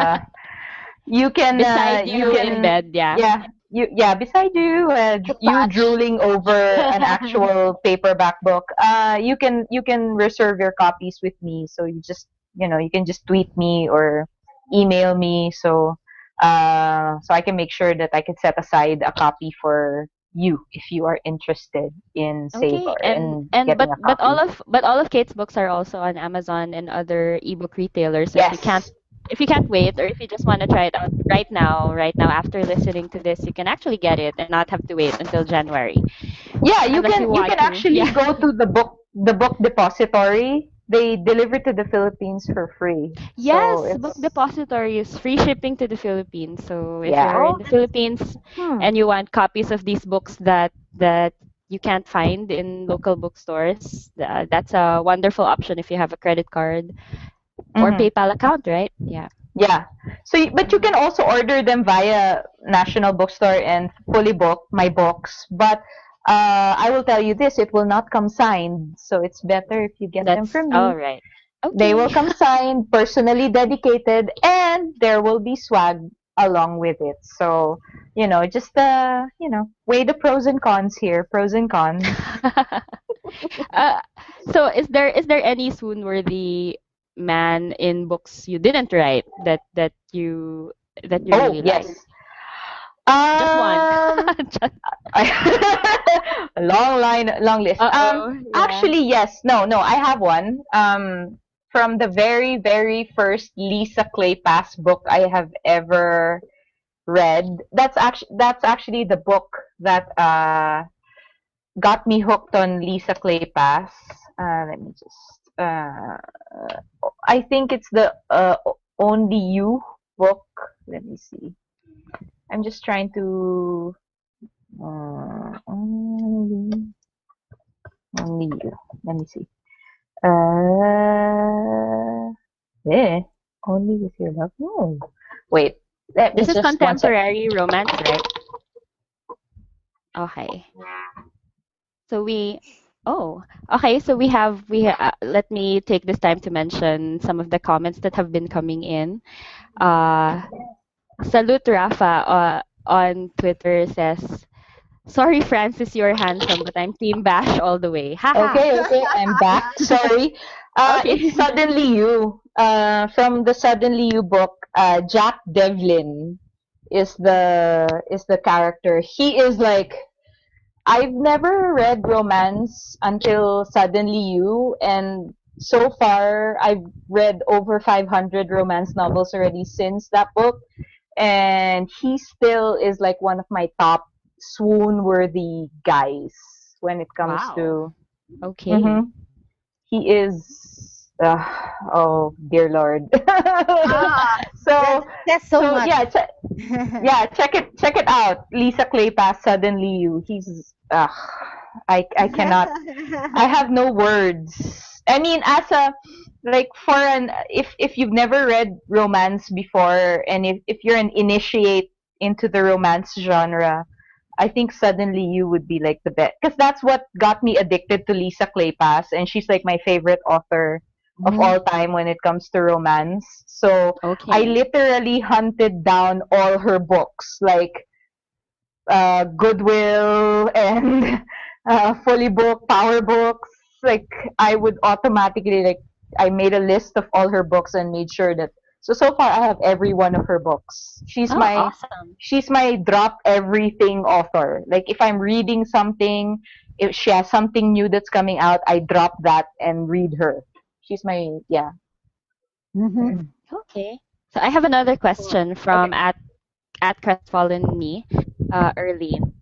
you can beside you in bed, yeah. yeah, beside you, To you touch. drooling over an actual paperback book. You can reserve your copies with me, so you can just tweet me or email me, so I can make sure that I can set aside a copy for you if you are interested in Okay, Savor and and and getting but a but all copy. of but all of Kate's books are also on Amazon and other ebook retailers. So Yes. if you can't wait, or if you just want to try it out right now after listening to this, you can actually get it and not have to wait until January, Yeah, you unless you can you want can to. actually Yeah. go to the book depository. They deliver to the Philippines for free. So Yes, Book it's Depository is free shipping to the Philippines. So if yeah. you're in Oh, the that's, Philippines hmm. and you want copies of these books that you can't find in local bookstores, that's a wonderful option if you have a credit card or Hmm. PayPal account, right? Yeah. Yeah. So but you can also order them via National Bookstore and Fully Book my books, but I will tell you this, it will not come signed. So it's better if you get them That's from all me. right. They will Okay. come signed, personally dedicated, and there will be swag along with it. So, just weigh the pros and cons here, pros and cons. uh, so is there any swoon-worthy man in books you didn't write that you Oh, really yes. like? Just one. Just, A long line, long list. uh-oh. Yeah. Actually, yes. No, no, I have one. From the very, very first Lisa Clay Pass book I have ever read. That's actually the book that got me hooked on Lisa Clay Pass. Let me just. I think it's the Only You book. Let me see. I'm just trying to. Only, only You. Let me see. Yeah. Only with your love. No. Wait. Let me This is just one sec. contemporary romance, right? Okay. So oh, okay. So let me take this time to mention some of the comments that have been coming in. Uh, Salute Rafa on Twitter says, "Sorry, Francis, you're handsome, but I'm Team Bash all the way." Haha. Okay, okay, I'm back. Sorry. It's Okay. Suddenly You. From the Suddenly You book. Jack Devlin is the character. He is like, I've never read romance until Suddenly You, and so far I've read over 500 romance novels already since that book, and he still is like one of my top swoon-worthy guys when it comes Wow. to. Okay. Mhm. He is. Oh dear Lord. Ah, so that's so so much. yeah, check it out. Lisa Kleypas, Suddenly You. He's I cannot. I have no words. I mean, as a like for an if you've never read romance before, and if you're an initiate into the romance genre, I think Suddenly You would be like the best, because that's what got me addicted to Lisa Kleypas, and she's like my favorite author of Mhm. all time when it comes to romance. So I Okay. literally hunted down all her books, like Goodwill and Fully Book, Power Books. Like I would automatically like I made a list of all her books and made sure that so far I have every one of her books. Oh, awesome. She's my drop everything author. Like if I'm reading something, if she has something new that's coming out, I drop that and read her. She's my yeah. Mhm. Okay. So I have another question Okay. from at Crestfallen Me, Erlene.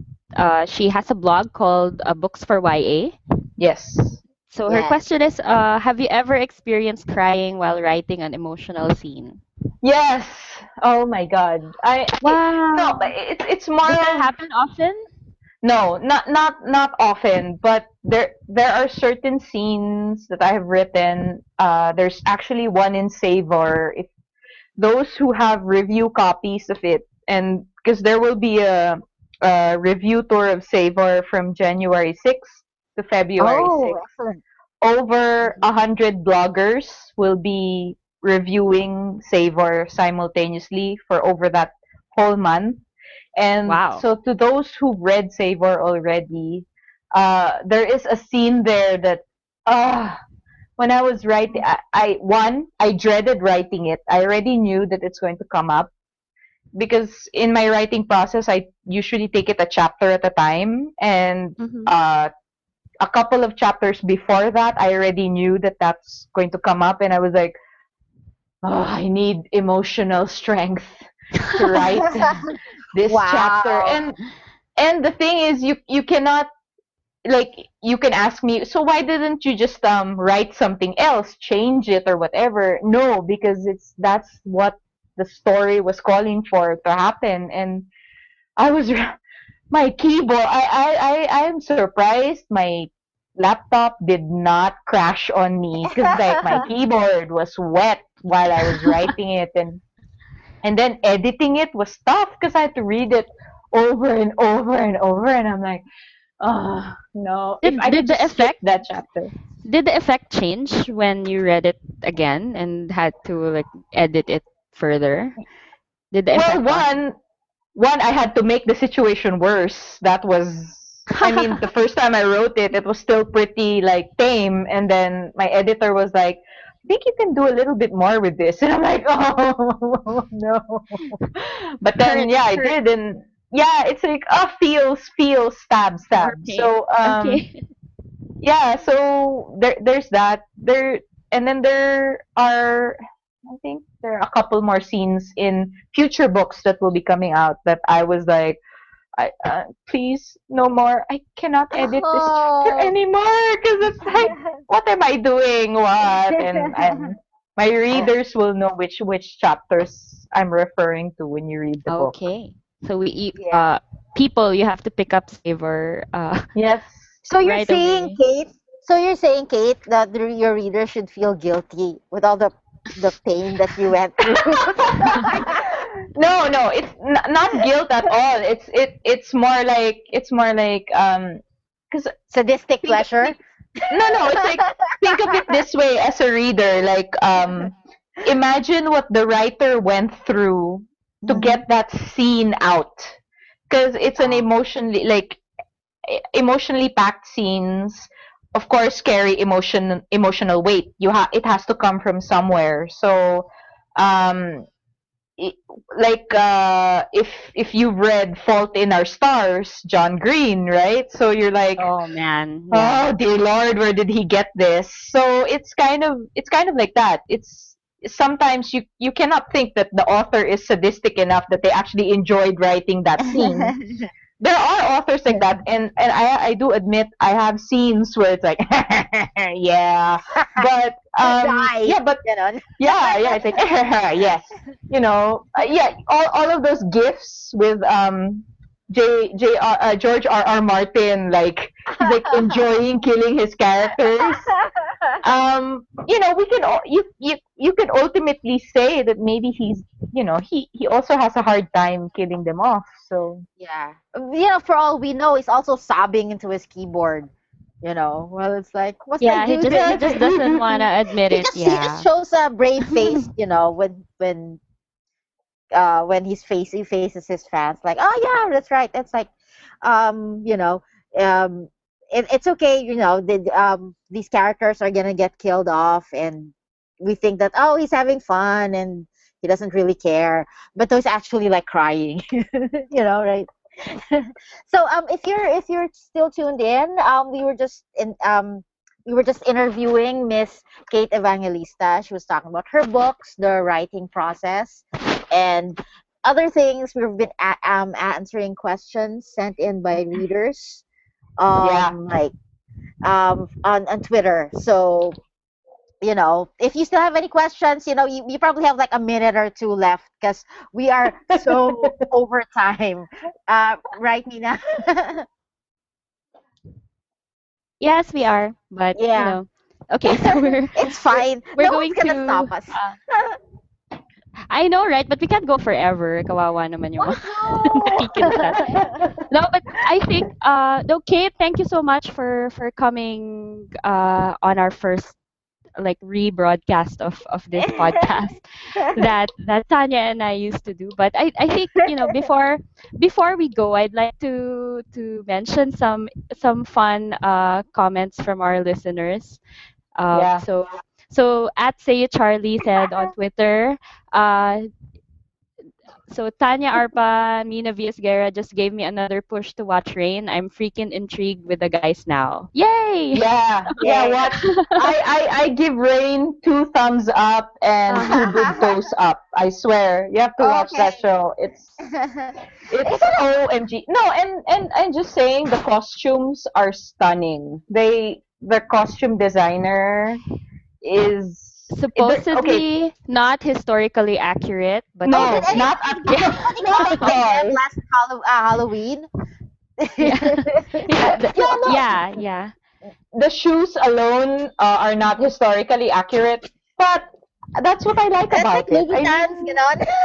She has a blog called Books for YA. Yes. So her Yes. question is, have you ever experienced crying while writing an emotional scene? Yes. Oh my God. I no, Wow. it's more Does that of happen often? no, not often, but there are certain scenes that I have written. There's actually one in Savor. If those who have review copies of it, and because there will be a review tour of Savor from January 6th to February Oh, 6th. excellent. Over Mhm. 100 bloggers will be reviewing Savor simultaneously for over that whole month. And Wow. so, to those who've read Savor already, there is a scene there that, uh, when I was writing, I dreaded writing it. I already knew that it's going to come up because in my writing process, I usually take it a chapter at a time. And Mm-hmm. a couple of chapters before that, I already knew that that's going to come up. And I was like, oh, I need emotional strength to write this chapter. Wow. And the thing is, you cannot, like, you can ask me, so why didn't you just write something else, change it or whatever? No, because that's what the story was calling for to happen. And I was my keyboard. I am surprised my laptop did not crash on me, because like my keyboard was wet while I was writing it, and then editing it was tough because I had to read it over and over and over, and I'm like, oh no, if I Did could the just skip effect that chapter. did the effect change when you read it again and had to like edit it further? Did the Well, effect on? one I had to make the situation worse. That was, I mean, the first time I wrote it, it was still pretty like tame, and then my editor was like, "I think you can do a little bit more with this," and I'm like, "Oh no!" But then, Hurt, yeah, I hurt, did, and yeah, it's like, feels, stab, more stab. pain. So Okay. yeah, so there's that there, and then there are, I think there are a couple more scenes in future books that will be coming out that I was like, please no more, I cannot edit this chapter Oh. anymore, because it's like, what am I doing, what? And my readers will know which chapters I'm referring to when you read the book. Okay. So Yeah. people, you have to pick up Savor Yes. So you're right saying, away. Kate, your reader should feel guilty with all the pain that you went through. No, it's not guilt at all. It's more like, because Sadistic think, pleasure. think no, it's like, think of it this way as a reader, like, imagine what the writer went through to Hmm. get that scene out, because it's an Wow. emotionally packed scenes. Of course, carry emotional weight. It has to come from somewhere. So um i- if you've read Fault in Our Stars, John Green, right? So you're like, Oh man, yeah. oh dear Lord, where did he get this? So it's kind of like that. It's sometimes you cannot think that the author is sadistic enough that they actually enjoyed writing that scene. There are authors like that, and I do admit I have scenes where it's like yeah, but Die, yeah, but ganon. yeah, it's like yes, yeah, all of those gifs with George R. Martin, like he's like enjoying killing his characters. We can you can ultimately say that maybe he also has a hard time killing them off. So Yeah. For all we know, he's also sobbing into his keyboard. Well, it's like, what's my Yeah, he just he dude? just doesn't wanna admit he it. just he just Yeah. shows a brave face, when he faces his fans, like, oh yeah, that's right. That's like, um, you know, um, it's okay. These characters are gonna get killed off, and we think that, oh, he's having fun and he doesn't really care, but those actually like crying, right? So if you're still tuned in, we were just interviewing Miss Kate Evangelista. She was talking about her books, the writing process, and other things. We've been answering questions sent in by readers, yeah, like on Twitter. So if you still have any questions, you probably have like a minute or two left because we are so over time. Right, Nina? Yes, we are. But Yeah. okay, so we're It's fine. we're No one's going gonna to stop us. I know, right? But we can't go forever. Kawawa naman yung Oh mga nakikinig sa atin. no! No, but I think no, Kate, thank you so much for coming on our first like rebroadcast of this podcast that Tanya and I used to do. But I think before we go, I'd like to mention some fun comments from our listeners. Um, yeah. so so at Say It Charlie said on Twitter, uh, so Tanya Arpa, Mina Viesguerra just gave me another push to watch Rain. I'm freaking intrigued with the guys now. Yay! Yeah, Yeah. watch. I give Rain 2 thumbs up and two big toes up. I swear, you have to watch that Okay. show. It's OMG. No, and I'm just saying the costumes are stunning. The costume designer is okay. Supposedly not historically accurate, but Oh, did No, still. any, not at did, Yeah. did not anybody at like them all. last Halloween? Yeah. No, no. Yeah, yeah. The shoes alone are not historically accurate, but that's what I like It's like about it. I Louboutins, mean,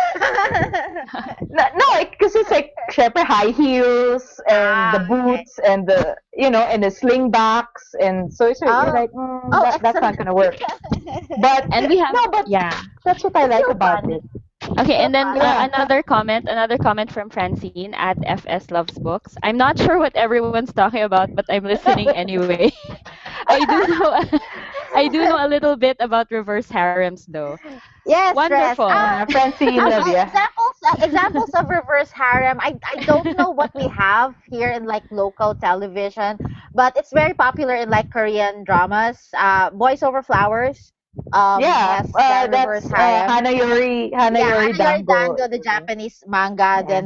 ganon. no, because it's like syempre high heels and the Okay. boots and and the slingbacks, and so you're Oh, like, oh, that's not excellent. gonna work. But And we have no, but yeah. that's what I It's like still about fun. it. Okay, Still and then fun. Yeah. another comment from Francine at FS Loves Books. I'm not sure what everyone's talking about, but I'm listening anyway. I do know I do know a little bit about reverse harems though. Yes, stress. Wonderful. Francine, love ya. Examples of reverse harem. I don't know what we have here in like local television, but it's very popular in like Korean dramas. Boys Over Flowers Yeah, has that reverse that's harem. Hana Yeah, Yori Hanayori Dango. Dango, the Japanese manga, Yeah.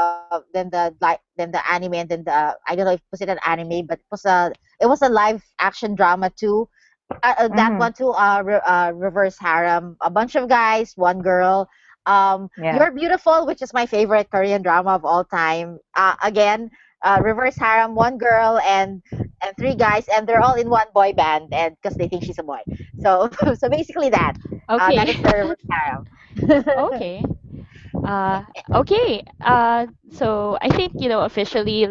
then the anime, and then the I don't know if it was it an anime, but it was a live action drama too. That Mm-hmm. one too. Reverse harem, a bunch of guys, one girl. Yeah. You're Beautiful, which is my favorite Korean drama of all time. Again, reverse harem, one girl and three guys, and they're all in one boy band, and because they think she's a boy. So so basically that. That Okay. is the reverse harem. Okay. Uh, okay. So I think officially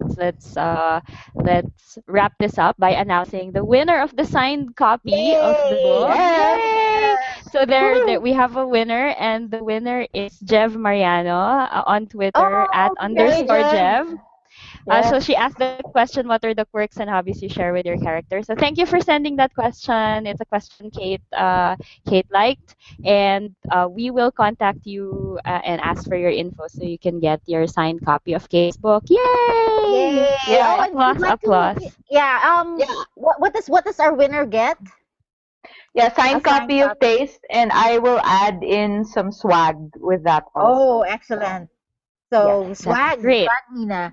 let's wrap this up by announcing the winner of the signed copy of the Yay! book. Yes. Yay! So there Woo. that we have a winner, and the winner is Jev Mariano on Twitter Oh, at Hey, underscore congratulations. Jen. Jev. So Yes. she asked the question, what are the quirks and hobbies you share with your character? So thank you for sending that question. It's a question Kate liked, and we will contact you and ask for your info so you can get your signed copy of Kate's book. Yay! Yay! Oh, Yeah. and we'd Applause, like to, applause. yeah. Yeah. What does our winner get? Yeah, A signed signed copy of copy. Taste, and I will add in some swag with that Oh, also. excellent. Yes. So That's swag, great. swag, Nina.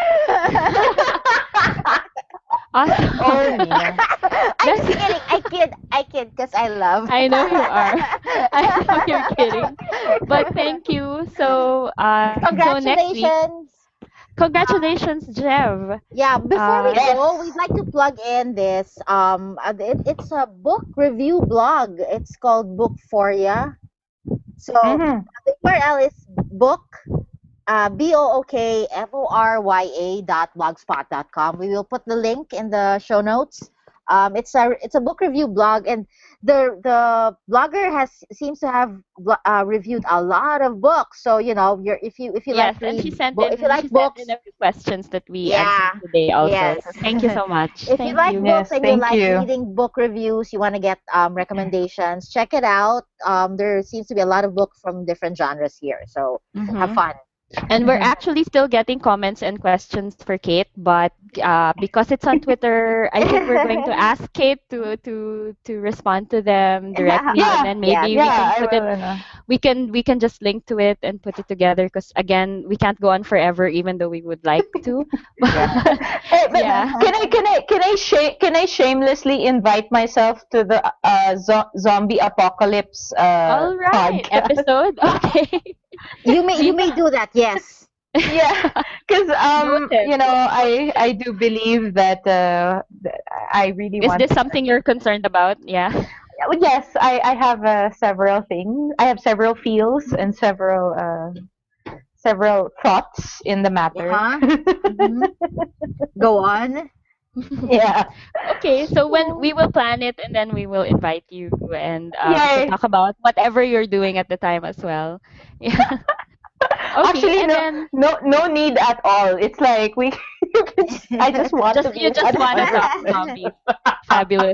Oh, Awesome. Nina. I'm just That's kidding. I kid, because I love. I know you are. I know you're kidding. But thank you. So next week, Congratulations. congratulations, Jev. Yeah, before we Yes. go, we'd like to plug in this. It's a book review blog. It's called Bookphoria. So Mm-hmm. the URL is book bookforya.blogspot.com. We will put the link in the show notes. It's a book review blog, and the blogger has seems to have reviewed a lot of books. So if you Yes, like to and read if you like she sent in books, a few questions that we answered yeah, today also. yes. So thank you so much. If you Thank like you. books Yes, and you thank like you. reading book reviews, you want to get recommendations, check it out. There seems to be a lot of books from different genres here, so have Mhm. fun. And we're actually still getting comments and questions for Kate, but because it's on Twitter, I think we're going to ask Kate to respond to them directly, and Yeah. then Yes. maybe we can Yeah, I put it. will. Ano. We can just link to it and put it together. Because again, we can't go on forever, even though we would like to. Yeah. But But yeah. can I shamelessly invite myself to the zombie apocalypse All right, podcast? episode. Okay. You may Nina. do that. Yes. Yeah, because Noted. I do believe that I really Is want. this something you're concerned about? Yeah. Yes, I have several things. I have several feels and several thoughts in the matter. Uh-huh. hmm Go on. Yeah. Okay, so when we will plan it, and then we will invite you and to Yay. talk about whatever you're doing at the time as well. Yeah. Okay, Actually, and then no need at all. It's like we. I just want to just be you just one want to talk person. zombies. Fabulous.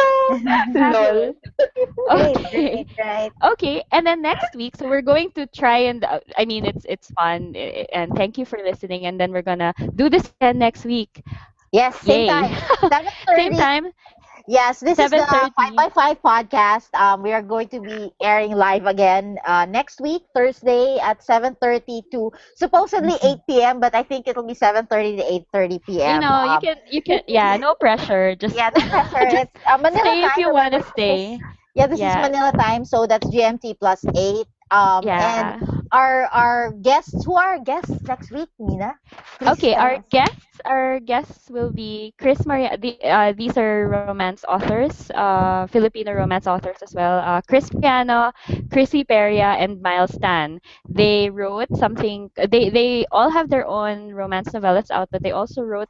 Lol. Fabulous. Great, Okay. great, right? Okay, and then next week, so we're going to try and I mean it's fun and thank you for listening, and then we're gonna do this again next week. Yes, same Yay. time. Seven Same thirty. time, Yes, this is the 5 7:30. by 5 podcast. We are going to be airing live again next week, Thursday at 7:30 to supposedly Mhm. 8 p.m., but I think it'll be 7:30 to 8:30 You p.m. know, you can yeah, no pressure. Just Yeah, no pressure. just It's Manila stay if time. you want Remember, to stay. this is Yeah. Manila time, so that's GMT plus 8. And Yeah. our guests, who are our guests next week, Nina? Please Okay, tell us. our guests will be Chris Maria. These are romance authors, Filipino romance authors as well. Chris Mariano, Chrissy Peria, and Miles Tan. They wrote something. They all have their own romance novellas out, but they also wrote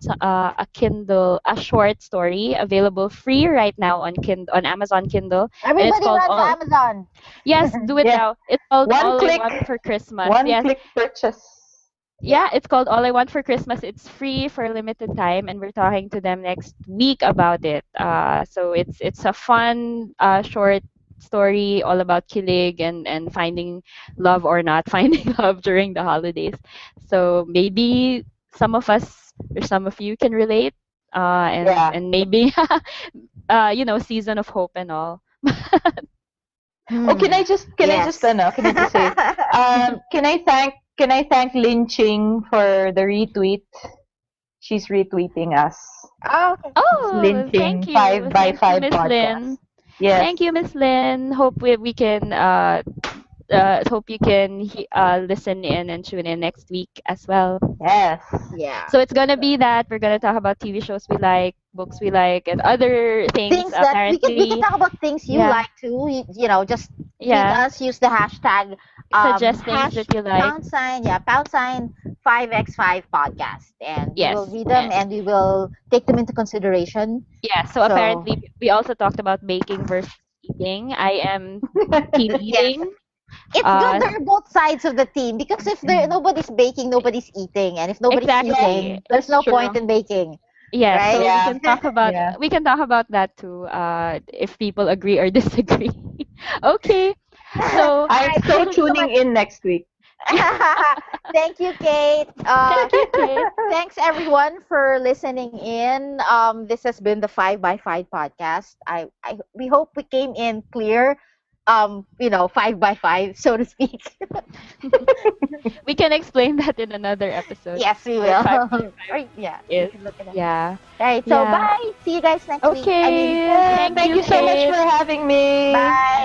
a short story available free right now on Amazon Kindle, and it's Everybody called runs All. Amazon. Yes, do it Yeah. now. It's called One All I click, Want for Christmas. one Yes. click purchase. Yeah, Yeah. it's called All I Want for Christmas. It's free for a limited time, and we're talking to them next week about it. So it's a fun, short story all about kilig and finding love or not finding love during the holidays. So maybe some of us or some of you can relate, Yeah. and maybe season of hope and all. Oh, Hmm. Yes. can I just say, can I thank Lin Ching for the retweet? She's retweeting us. Oh, okay. It's Lin Oh, Ching, thank you. 5 by 5 Miss podcast. Lynn. Yes. Thank you, Miss Lynn. Hope we can hope you can listen in and tune in next week as well. Yes. Yeah. So it's gonna be that we're gonna talk about TV shows we like, books we like, and other things. Things that we can Apparently, talk about things you yeah, like too. Just tweet yeah. us, use the hashtag Suggest things hash that you like. pound sign 5x5 podcast, and we will Yes. read them and we will take them into consideration. Yeah. So So apparently, we also talked about baking versus eating. I am team yes, eating. It's good there are both sides of the team because if nobody's baking, nobody's eating, and if nobody's Exactly. eating, there's no True. point in baking. Yes, Right? so Yeah. Yeah. we can talk about that too. If people agree or disagree. Okay. So I'm Alright, so thank you so tuning much. in next week. Thank you, Kate. thank you, Kate. Thanks everyone for listening in. This has been the 5x5 podcast. We hope we came in clear. 5x5, so to speak. We can explain that in another episode. Yes, we What will. 5 Yeah, is. you can look it up. Yeah. All right, so Yeah. bye. See you guys next week. I mean, Okay. Thank Thank you, you so much Kate. for having me. bye.